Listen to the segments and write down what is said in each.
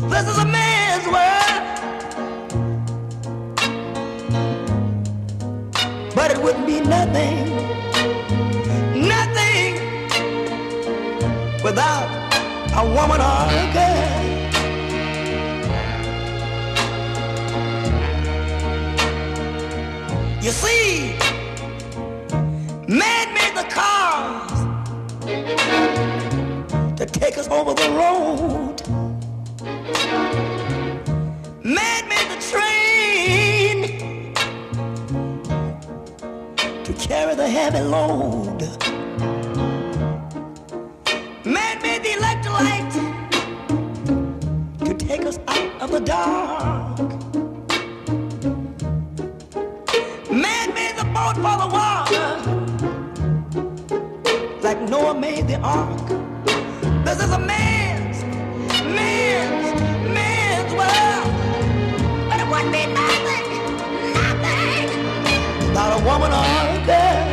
This is a man's world, but it wouldn't be nothing, nothing without a woman or a girl. You see, man made the cars to take us over the road. Man made the train to carry the heavy load. Man made the electric light to take us out of the dark. Man made the boat for the water, like Noah made the ark. This is a man's world, but it wouldn't be nothing, nothing without a woman or a girl.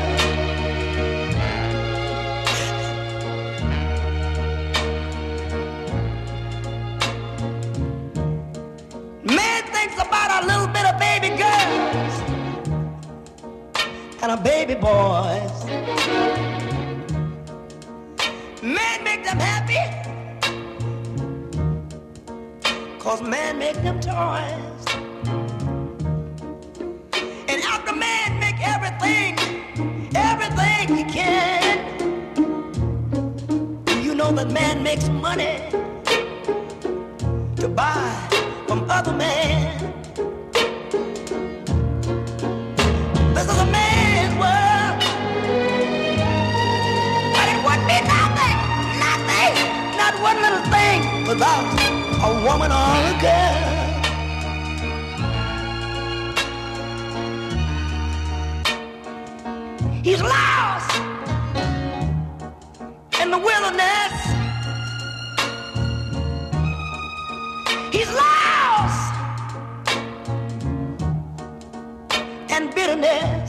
Man thinks about a little bit of baby girls and a baby boys. Man make them happy, 'cause man make them toys. And after man make everything he can, you know that man makes money to buy from other men. This is a man's world, but it wouldn't be nothing, nothing, not one little thing without a woman or a girl. He's lost in the wilderness. He's lost in bitterness.